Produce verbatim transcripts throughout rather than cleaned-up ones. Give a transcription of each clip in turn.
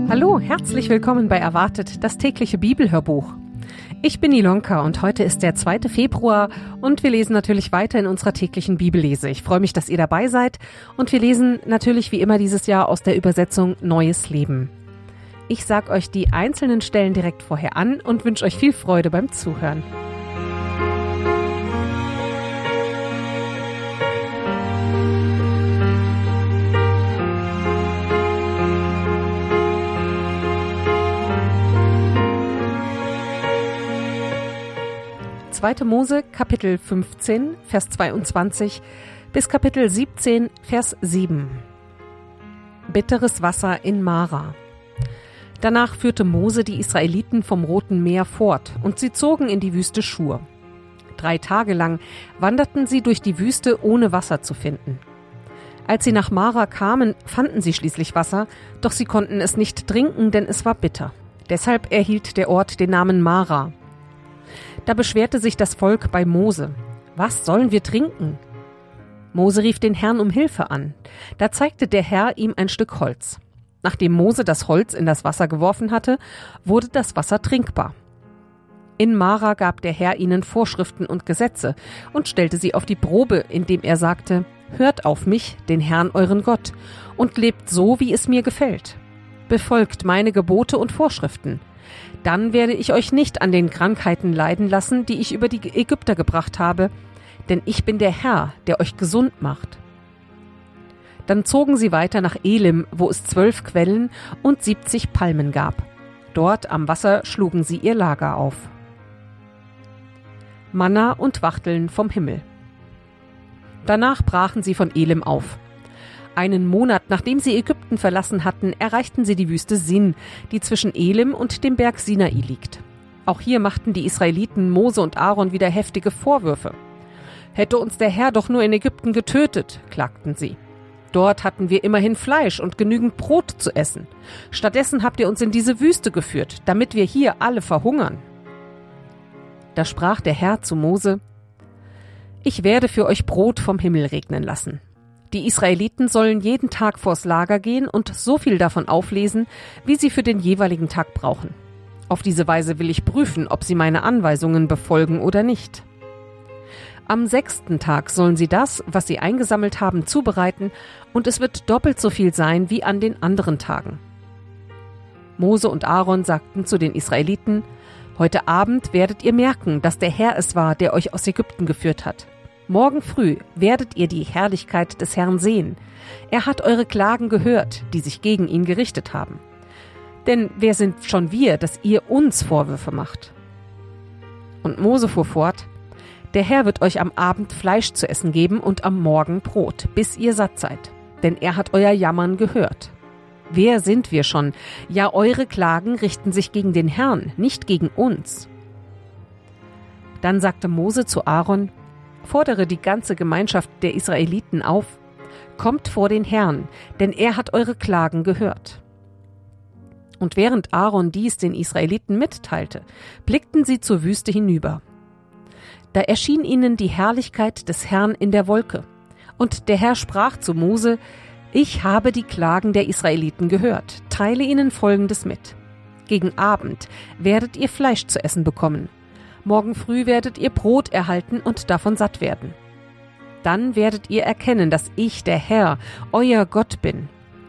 Hallo, herzlich willkommen bei Erwartet, das tägliche Bibelhörbuch. Ich bin Ilonka und heute ist der zweite Februar und wir lesen natürlich weiter in unserer täglichen Bibellese. Ich freue mich, dass ihr dabei seid und wir lesen natürlich wie immer dieses Jahr aus der Übersetzung Neues Leben. Ich sage euch die einzelnen Stellen direkt vorher an und wünsche euch viel Freude beim Zuhören. zweite. Mose, Kapitel fünfzehn, Vers zweiundzwanzig bis Kapitel siebzehn, Vers sieben. Bitteres Wasser in Mara. Danach führte Mose die Israeliten vom Roten Meer fort, und sie zogen in die Wüste Schur. Drei Tage lang wanderten sie durch die Wüste, ohne Wasser zu finden. Als sie nach Mara kamen, fanden sie schließlich Wasser, doch sie konnten es nicht trinken, denn es war bitter. Deshalb erhielt der Ort den Namen Mara. Da beschwerte sich das Volk bei Mose. Was sollen wir trinken? Mose rief den Herrn um Hilfe an. Da zeigte der Herr ihm ein Stück Holz. Nachdem Mose das Holz in das Wasser geworfen hatte, wurde das Wasser trinkbar. In Mara gab der Herr ihnen Vorschriften und Gesetze und stellte sie auf die Probe, indem er sagte: Hört auf mich, den Herrn euren Gott, und lebt so, wie es mir gefällt. Befolgt meine Gebote und Vorschriften. Dann werde ich euch nicht an den Krankheiten leiden lassen, die ich über die Ägypter gebracht habe, denn ich bin der Herr, der euch gesund macht. Dann zogen sie weiter nach Elim, wo es zwölf Quellen und siebzig Palmen gab. Dort am Wasser schlugen sie ihr Lager auf. Manna und Wachteln vom Himmel. Danach brachen sie von Elim auf. Einen Monat nachdem sie Ägypten verlassen hatten, erreichten sie die Wüste Sin, die zwischen Elim und dem Berg Sinai liegt. Auch hier machten die Israeliten Mose und Aaron wieder heftige Vorwürfe. Hätte uns der Herr doch nur in Ägypten getötet, klagten sie. Dort hatten wir immerhin Fleisch und genügend Brot zu essen. Stattdessen habt ihr uns in diese Wüste geführt, damit wir hier alle verhungern. Da sprach der Herr zu Mose: Ich werde für euch Brot vom Himmel regnen lassen. Die Israeliten sollen jeden Tag vors Lager gehen und so viel davon auflesen, wie sie für den jeweiligen Tag brauchen. Auf diese Weise will ich prüfen, ob sie meine Anweisungen befolgen oder nicht. Am sechsten Tag sollen sie das, was sie eingesammelt haben, zubereiten, und es wird doppelt so viel sein wie an den anderen Tagen. Mose und Aaron sagten zu den Israeliten: Heute Abend werdet ihr merken, dass der Herr es war, der euch aus Ägypten geführt hat. Morgen früh werdet ihr die Herrlichkeit des Herrn sehen. Er hat eure Klagen gehört, die sich gegen ihn gerichtet haben. Denn wer sind schon wir, dass ihr uns Vorwürfe macht? Und Mose fuhr fort: Der Herr wird euch am Abend Fleisch zu essen geben und am Morgen Brot, bis ihr satt seid. Denn er hat euer Jammern gehört. Wer sind wir schon? Ja, eure Klagen richten sich gegen den Herrn, nicht gegen uns. Dann sagte Mose zu Aaron: Fordere die ganze Gemeinschaft der Israeliten auf: Kommt vor den Herrn, denn er hat eure Klagen gehört. Und während Aaron dies den Israeliten mitteilte, blickten sie zur Wüste hinüber. Da erschien ihnen die Herrlichkeit des Herrn in der Wolke. Und der Herr sprach zu Mose: Ich habe die Klagen der Israeliten gehört, teile ihnen Folgendes mit. Gegen Abend werdet ihr Fleisch zu essen bekommen. Morgen früh werdet ihr Brot erhalten und davon satt werden. Dann werdet ihr erkennen, dass ich, der Herr, euer Gott bin.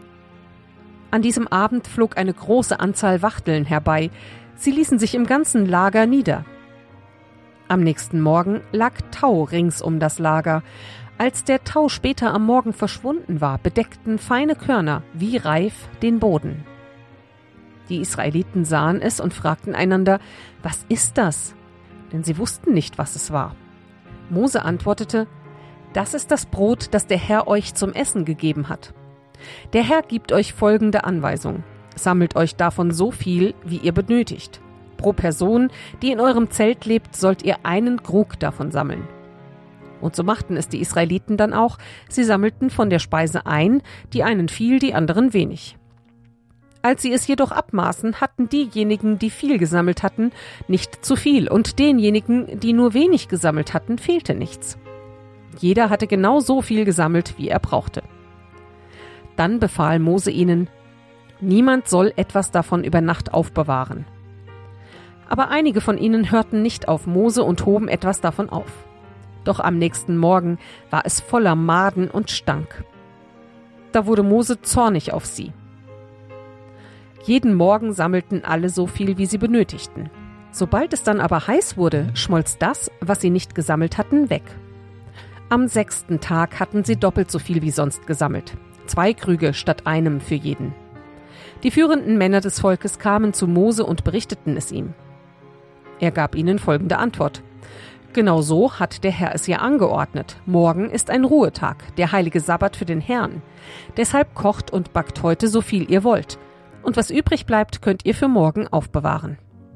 An diesem Abend flog eine große Anzahl Wachteln herbei. Sie ließen sich im ganzen Lager nieder. Am nächsten Morgen lag Tau rings um das Lager. Als der Tau später am Morgen verschwunden war, bedeckten feine Körner wie Reif den Boden. Die Israeliten sahen es und fragten einander: Was ist das? Denn sie wussten nicht, was es war. Mose antwortete: Das ist das Brot, das der Herr euch zum Essen gegeben hat. Der Herr gibt euch folgende Anweisung: Sammelt euch davon so viel, wie ihr benötigt. Pro Person, die in eurem Zelt lebt, sollt ihr einen Krug davon sammeln. Und so machten es die Israeliten dann auch. Sie sammelten von der Speise ein, die einen viel, die anderen wenig. Als sie es jedoch abmaßen, hatten diejenigen, die viel gesammelt hatten, nicht zu viel, und denjenigen, die nur wenig gesammelt hatten, fehlte nichts. Jeder hatte genau so viel gesammelt, wie er brauchte. Dann befahl Mose ihnen: Niemand soll etwas davon über Nacht aufbewahren. Aber einige von ihnen hörten nicht auf Mose und hoben etwas davon auf. Doch am nächsten Morgen war es voller Maden und stank. Da wurde Mose zornig auf sie. Jeden Morgen sammelten alle so viel, wie sie benötigten. Sobald es dann aber heiß wurde, schmolz das, was sie nicht gesammelt hatten, weg. Am sechsten Tag hatten sie doppelt so viel wie sonst gesammelt. Zwei Krüge statt einem für jeden. Die führenden Männer des Volkes kamen zu Mose und berichteten es ihm. Er gab ihnen folgende Antwort. Genau so hat der Herr es ja angeordnet. Morgen ist ein Ruhetag, der heilige Sabbat für den Herrn. Deshalb kocht und backt heute so viel ihr wollt. Und was übrig bleibt, könnt ihr für morgen aufbewahren.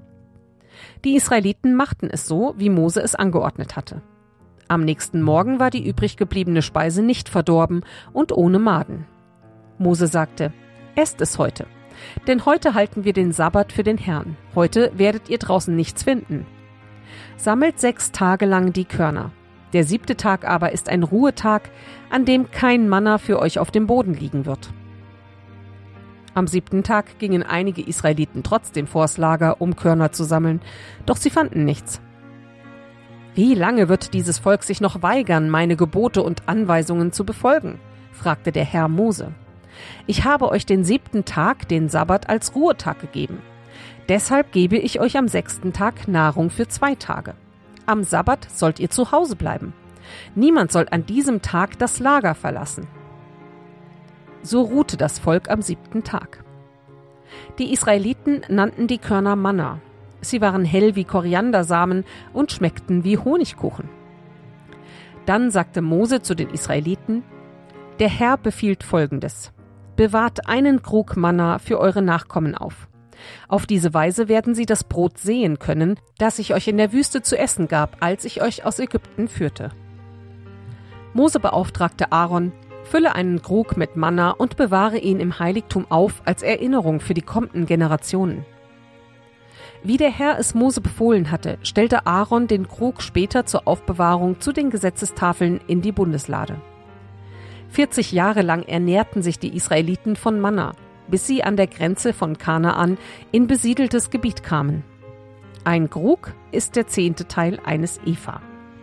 Die Israeliten machten es so, wie Mose es angeordnet hatte. Am nächsten Morgen war die übrig gebliebene Speise nicht verdorben und ohne Maden. Mose sagte, esst es heute, denn heute halten wir den Sabbat für den Herrn. Heute werdet ihr draußen nichts finden. Sammelt sechs Tage lang die Körner. Der siebte Tag aber ist ein Ruhetag, an dem kein Manna für euch auf dem Boden liegen wird. Am siebten Tag gingen einige Israeliten trotzdem vors Lager, um Körner zu sammeln, doch sie fanden nichts. Wie lange wird dieses Volk sich noch weigern, meine Gebote und Anweisungen zu befolgen? Fragte der Herr Mose. Ich habe euch den siebten Tag, den Sabbat, als Ruhetag gegeben. Deshalb gebe ich euch am sechsten Tag Nahrung für zwei Tage. Am Sabbat sollt ihr zu Hause bleiben. Niemand soll an diesem Tag das Lager verlassen. So ruhte das Volk am siebten Tag. Die Israeliten nannten die Körner Manna. Sie waren hell wie Koriandersamen und schmeckten wie Honigkuchen. Dann sagte Mose zu den Israeliten, der Herr befiehlt Folgendes. Bewahrt einen Krug Manna für eure Nachkommen auf. Auf diese Weise werden sie das Brot sehen können, das ich euch in der Wüste zu essen gab, als ich euch aus Ägypten führte. Mose beauftragte Aaron, fülle einen Krug mit Manna und bewahre ihn im Heiligtum auf als Erinnerung für die kommenden Generationen. Wie der Herr es Mose befohlen hatte, stellte Aaron den Krug später zur Aufbewahrung zu den Gesetzestafeln in die Bundeslade. vierzig Jahre lang ernährten sich die Israeliten von Manna, bis sie an der Grenze von Kanaan in besiedeltes Gebiet kamen. Ein Krug ist der zehnte Teil eines Epha.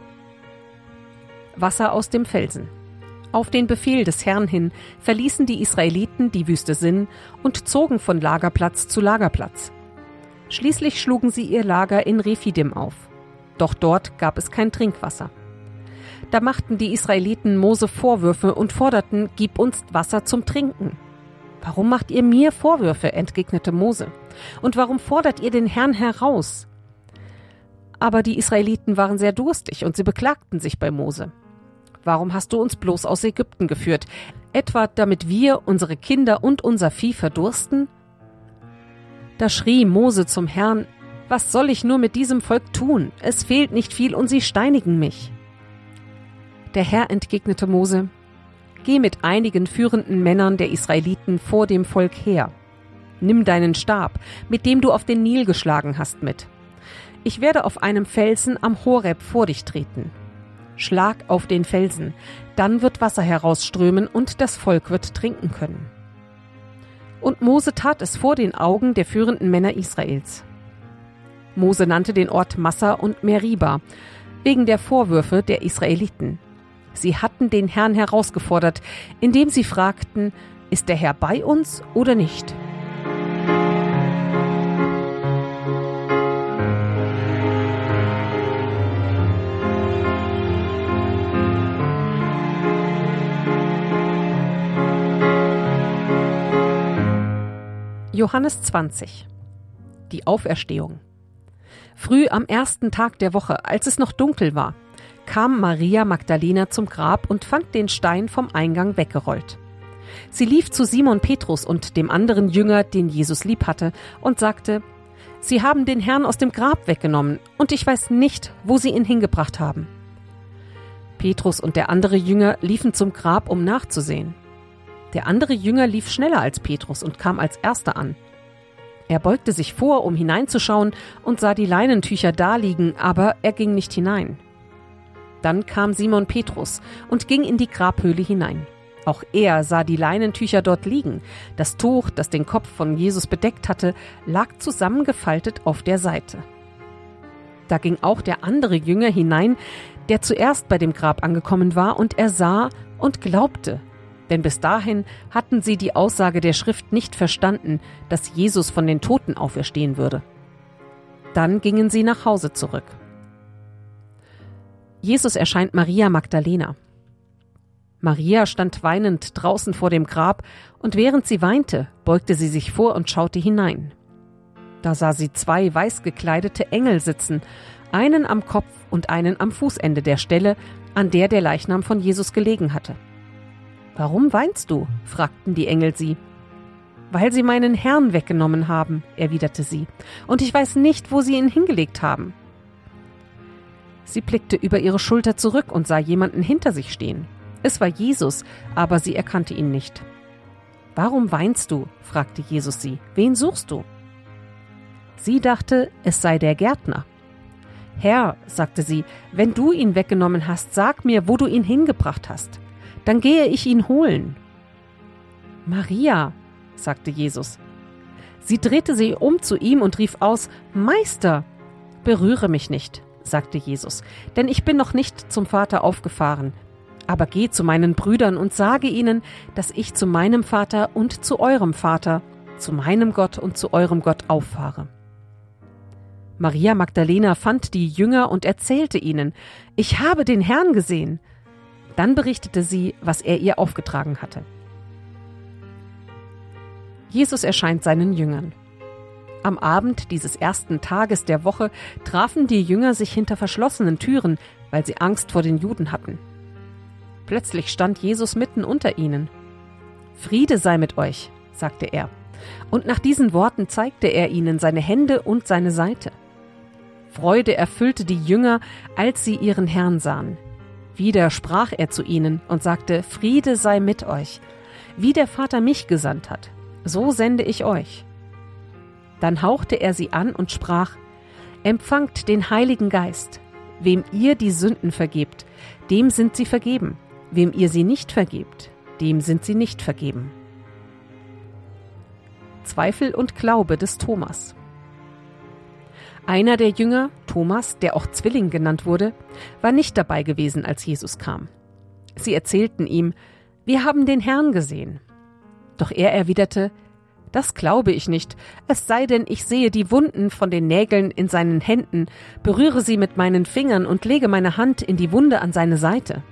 Wasser aus dem Felsen. Auf den Befehl des Herrn hin verließen die Israeliten die Wüste Sin und zogen von Lagerplatz zu Lagerplatz. Schließlich schlugen sie ihr Lager in Rephidim auf. Doch dort gab es kein Trinkwasser. Da machten die Israeliten Mose Vorwürfe und forderten, gib uns Wasser zum Trinken. Warum macht ihr mir Vorwürfe, entgegnete Mose. Und warum fordert ihr den Herrn heraus? Aber die Israeliten waren sehr durstig und sie beklagten sich bei Mose. Warum hast du uns bloß aus Ägypten geführt? Etwa damit wir, unsere Kinder und unser Vieh verdursten? Da schrie Mose zum Herrn, was soll ich nur mit diesem Volk tun? Es fehlt nicht viel und sie steinigen mich. Der Herr entgegnete Mose, geh mit einigen führenden Männern der Israeliten vor dem Volk her. Nimm deinen Stab, mit dem du auf den Nil geschlagen hast, mit. Ich werde auf einem Felsen am Horeb vor dich treten. Schlag auf den Felsen, dann wird Wasser herausströmen und das Volk wird trinken können. Und Mose tat es vor den Augen der führenden Männer Israels. Mose nannte den Ort Massa und Meriba, wegen der Vorwürfe der Israeliten. Sie hatten den Herrn herausgefordert, indem sie fragten, ist der Herr bei uns oder nicht? Johannes zwanzig. Die Auferstehung. Früh am ersten Tag der Woche, als es noch dunkel war, kam Maria Magdalena zum Grab und fand den Stein vom Eingang weggerollt. Sie lief zu Simon Petrus und dem anderen Jünger, den Jesus lieb hatte, und sagte, Sie haben den Herrn aus dem Grab weggenommen, und ich weiß nicht, wo Sie ihn hingebracht haben. Petrus und der andere Jünger liefen zum Grab, um nachzusehen. Der andere Jünger lief schneller als Petrus und kam als erster an. Er beugte sich vor, um hineinzuschauen, und sah die Leinentücher daliegen, aber er ging nicht hinein. Dann kam Simon Petrus und ging in die Grabhöhle hinein. Auch er sah die Leinentücher dort liegen. Das Tuch, das den Kopf von Jesus bedeckt hatte, lag zusammengefaltet auf der Seite. Da ging auch der andere Jünger hinein, der zuerst bei dem Grab angekommen war, und er sah und glaubte. Denn bis dahin hatten sie die Aussage der Schrift nicht verstanden, dass Jesus von den Toten auferstehen würde. Dann gingen sie nach Hause zurück. Jesus erscheint Maria Magdalena. Maria stand weinend draußen vor dem Grab, und während sie weinte, beugte sie sich vor und schaute hinein. Da sah sie zwei weiß gekleidete Engel sitzen, einen am Kopf und einen am Fußende der Stelle, an der der Leichnam von Jesus gelegen hatte. »Warum weinst du?« fragten die Engel sie. »Weil sie meinen Herrn weggenommen haben«, erwiderte sie, »und ich weiß nicht, wo sie ihn hingelegt haben.« Sie blickte über ihre Schulter zurück und sah jemanden hinter sich stehen. Es war Jesus, aber sie erkannte ihn nicht. »Warum weinst du?« fragte Jesus sie. »Wen suchst du?« Sie dachte, es sei der Gärtner. »Herr«, sagte sie, »wenn du ihn weggenommen hast, sag mir, wo du ihn hingebracht hast. Dann gehe ich ihn holen.« »Maria«, sagte Jesus. Sie drehte sich um zu ihm und rief aus, »Meister!« »Berühre mich nicht«, sagte Jesus, »denn ich bin noch nicht zum Vater aufgefahren. Aber geh zu meinen Brüdern und sage ihnen, dass ich zu meinem Vater und zu eurem Vater, zu meinem Gott und zu eurem Gott auffahre.« Maria Magdalena fand die Jünger und erzählte ihnen, »Ich habe den Herrn gesehen.« Dann berichtete sie, was er ihr aufgetragen hatte. Jesus erscheint seinen Jüngern. Am Abend dieses ersten Tages der Woche trafen die Jünger sich hinter verschlossenen Türen, weil sie Angst vor den Juden hatten. Plötzlich stand Jesus mitten unter ihnen. »Friede sei mit euch«, sagte er. Und nach diesen Worten zeigte er ihnen seine Hände und seine Seite. Freude erfüllte die Jünger, als sie ihren Herrn sahen. Wieder sprach er zu ihnen und sagte, »Friede sei mit euch. Wie der Vater mich gesandt hat, so sende ich euch.« Dann hauchte er sie an und sprach, »Empfangt den Heiligen Geist. Wem ihr die Sünden vergebt, dem sind sie vergeben. Wem ihr sie nicht vergebt, dem sind sie nicht vergeben.« Zweifel und Glaube des Thomas. Einer der Jünger, Thomas, der auch Zwilling genannt wurde, war nicht dabei gewesen, als Jesus kam. Sie erzählten ihm, »Wir haben den Herrn gesehen.« Doch er erwiderte, »Das glaube ich nicht, es sei denn, ich sehe die Wunden von den Nägeln in seinen Händen, berühre sie mit meinen Fingern und lege meine Hand in die Wunde an seine Seite.«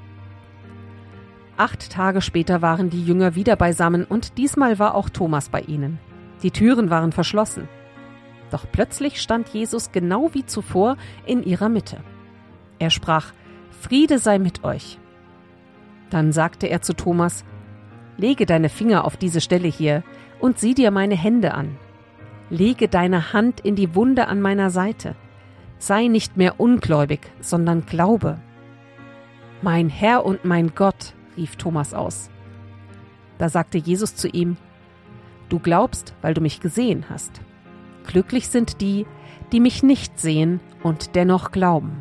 Acht Tage später waren die Jünger wieder beisammen und diesmal war auch Thomas bei ihnen. Die Türen waren verschlossen. Doch plötzlich stand Jesus genau wie zuvor in ihrer Mitte. Er sprach, »Friede sei mit euch.« Dann sagte er zu Thomas, »Lege deine Finger auf diese Stelle hier und sieh dir meine Hände an. Lege deine Hand in die Wunde an meiner Seite. Sei nicht mehr ungläubig, sondern glaube.« »Mein Herr und mein Gott«, rief Thomas aus. Da sagte Jesus zu ihm, »Du glaubst, weil du mich gesehen hast. Glücklich sind die, die mich nicht sehen und dennoch glauben.«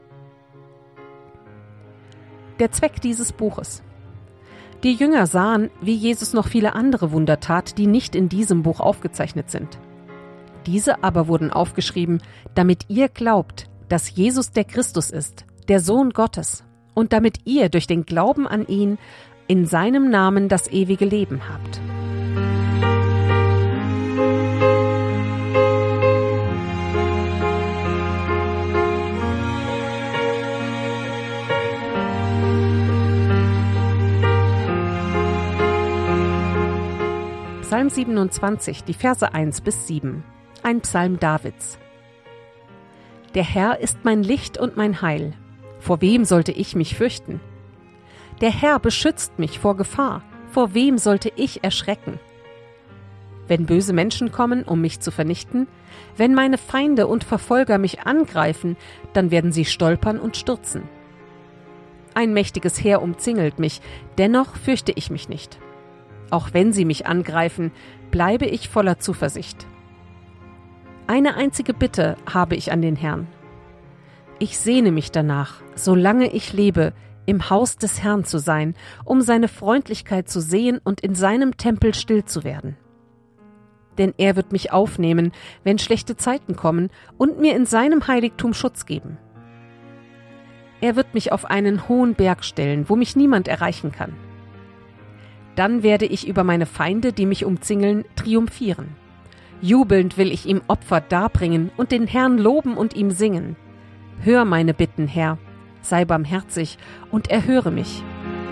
Der Zweck dieses Buches. Die Jünger sahen, wie Jesus noch viele andere Wunder tat, die nicht in diesem Buch aufgezeichnet sind. Diese aber wurden aufgeschrieben, damit ihr glaubt, dass Jesus der Christus ist, der Sohn Gottes, und damit ihr durch den Glauben an ihn in seinem Namen das ewige Leben habt. Psalm siebenundzwanzig, die Verse eins bis sieben. Ein Psalm Davids. Der Herr ist mein Licht und mein Heil. Vor wem sollte ich mich fürchten? Der Herr beschützt mich vor Gefahr. Vor wem sollte ich erschrecken? Wenn böse Menschen kommen, um mich zu vernichten, wenn meine Feinde und Verfolger mich angreifen, dann werden sie stolpern und stürzen. Ein mächtiges Heer umzingelt mich, dennoch fürchte ich mich nicht. Auch wenn sie mich angreifen, bleibe ich voller Zuversicht. Eine einzige Bitte habe ich an den Herrn. Ich sehne mich danach, solange ich lebe, im Haus des Herrn zu sein, um seine Freundlichkeit zu sehen und in seinem Tempel still zu werden. Denn er wird mich aufnehmen, wenn schlechte Zeiten kommen, und mir in seinem Heiligtum Schutz geben. Er wird mich auf einen hohen Berg stellen, wo mich niemand erreichen kann. Dann werde ich über meine Feinde, die mich umzingeln, triumphieren. Jubelnd will ich ihm Opfer darbringen und den Herrn loben und ihm singen. Hör meine Bitten, Herr, sei barmherzig und erhöre mich.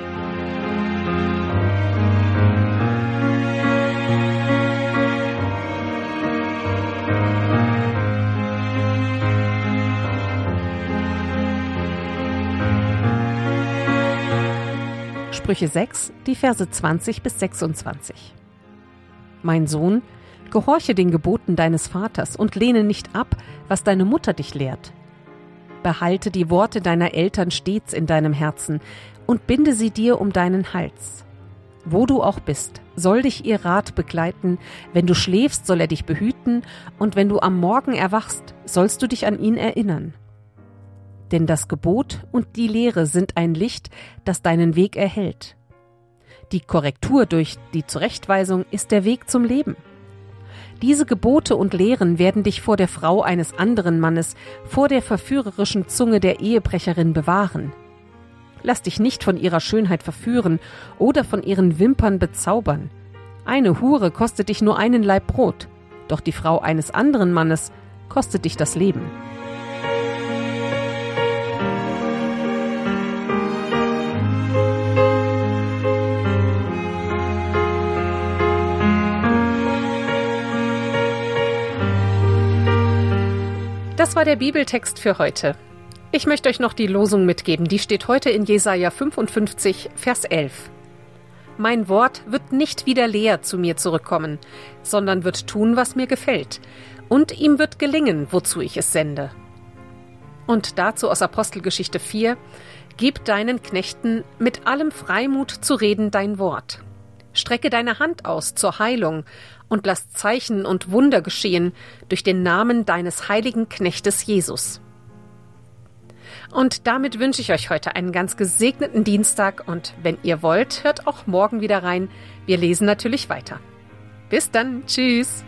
Sprüche sechs, die Verse zwanzig bis sechsundzwanzig. Mein Sohn, gehorche den Geboten deines Vaters und lehne nicht ab, was deine Mutter dich lehrt. Behalte die Worte deiner Eltern stets in deinem Herzen und binde sie dir um deinen Hals. Wo du auch bist, soll dich ihr Rat begleiten, wenn du schläfst, soll er dich behüten, und wenn du am Morgen erwachst, sollst du dich an ihn erinnern. Denn das Gebot und die Lehre sind ein Licht, das deinen Weg erhellt. Die Korrektur durch die Zurechtweisung ist der Weg zum Leben. Diese Gebote und Lehren werden dich vor der Frau eines anderen Mannes, vor der verführerischen Zunge der Ehebrecherin bewahren. Lass dich nicht von ihrer Schönheit verführen oder von ihren Wimpern bezaubern. Eine Hure kostet dich nur einen Laib Brot, doch die Frau eines anderen Mannes kostet dich das Leben. Das war der Bibeltext für heute. Ich möchte euch noch die Losung mitgeben, die steht heute in Jesaja fünfundfünfzig, Vers elf. Mein Wort wird nicht wieder leer zu mir zurückkommen, sondern wird tun, was mir gefällt, und ihm wird gelingen, wozu ich es sende. Und dazu aus Apostelgeschichte vier, gib deinen Knechten mit allem Freimut zu reden dein Wort. Strecke deine Hand aus zur Heilung und lass Zeichen und Wunder geschehen durch den Namen deines heiligen Knechtes Jesus. Und damit wünsche ich euch heute einen ganz gesegneten Dienstag und wenn ihr wollt, hört auch morgen wieder rein. Wir lesen natürlich weiter. Bis dann, tschüss!